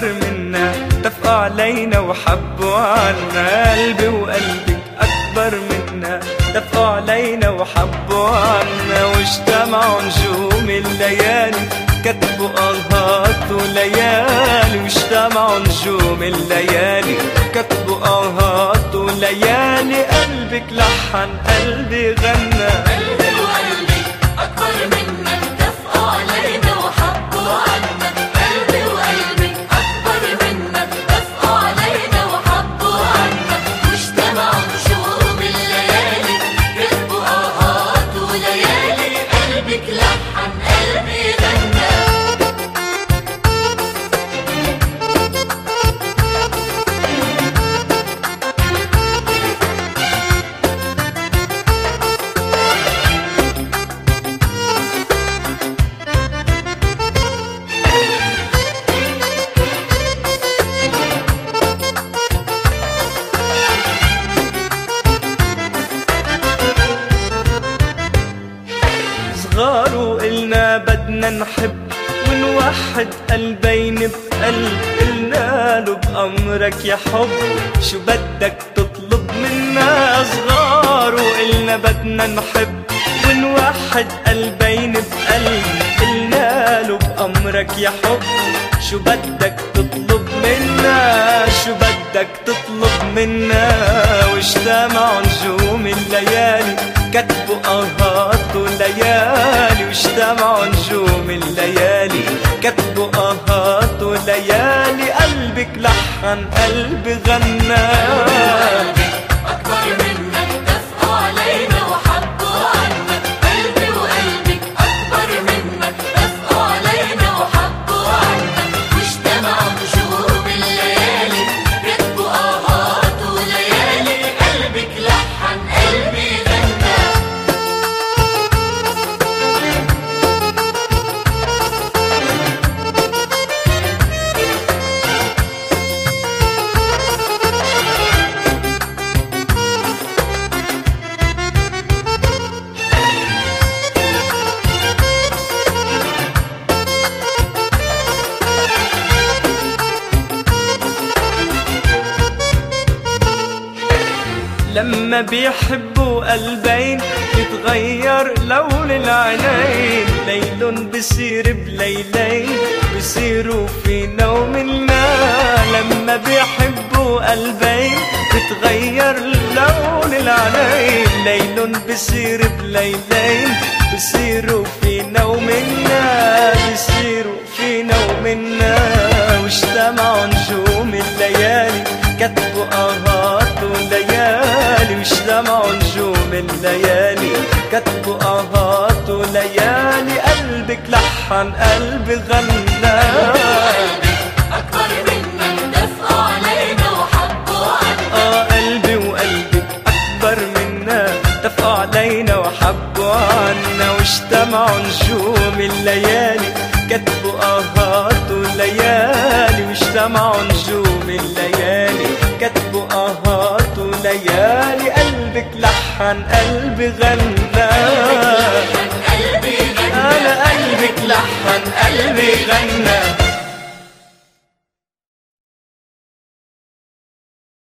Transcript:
منا، اتفقوا علينا وحبوا عنا. قلبي وقلبك أكبر منا، اتفقوا علينا وحبوا عنا. واجتمعوا نجوم الليالي كتبوا آهات وليالي. واجتمعوا نجوم الليالي كتبوا آهات وليالي. قلبك لحن قلبي غنى. قلبي وقلبك أكبر منا، اتفقوا علينا وحبوا عنا. قلبي وقلبك أكبر منا، اتفقوا علينا وحبوا عنا. واجتمعوا نجوم الليالي كتبوا آهات وليالي. قلبك لحن قلبي غنى. صغار وقلنا بدنا نحب ونوحد قلبين بقلب. قلنا له بأمرك يا حب شو بدك تطلب منا. صغار وقلنا بدنا نحب ونوحد قلبين بقلب. قلنا له بأمرك يا حب شو بدك تطلب منا. شو بدك تطلب منا. واجتمعوا نجوم الليالي كتبوا آهات وليالي. واجتمعوا نجوم الليالي كتبوا آهات وليالي. قلبك لحن قلبي غنى. أكبر منا، اتفقوا علينا وحبوا عنا. قلبي وقلبك أكبر منا، اتفقوا علينا وحبوا عنا. واجتمعوا نجوم الليالي كتبوا آهات وليالي. قلبك لحن قلبي غنى. لما بيحبوا قلبين بيتغير لون العينين. ليل بصير بليلين بصيروا في نومنا. لما بيحبوا قلبين بيتغير لون العينين. ليل بصير بليلين بصيروا في نومنا. بصيروا في نومنا. واجتمعوا نجوم الليالي كتبوا آهات وليالي. واجتمعوا نجوم الليالي كتبوا آهات وليالي. قلبك لحن قلبي غنى. أكبر منا، اتفقوا علينا وحبوا عنا. قلبي وقلبك أكبر منا، اتفقوا علينا وحبوا عنا. واجتمعوا نجوم الليالي كتبوا آهات وليالي. واجتمعوا نجوم الليالي كتبوا آهات وليالي. قلبك لحن قلبي غنى. قلبي غنى. أنا قلبك لحن قلبي غنى.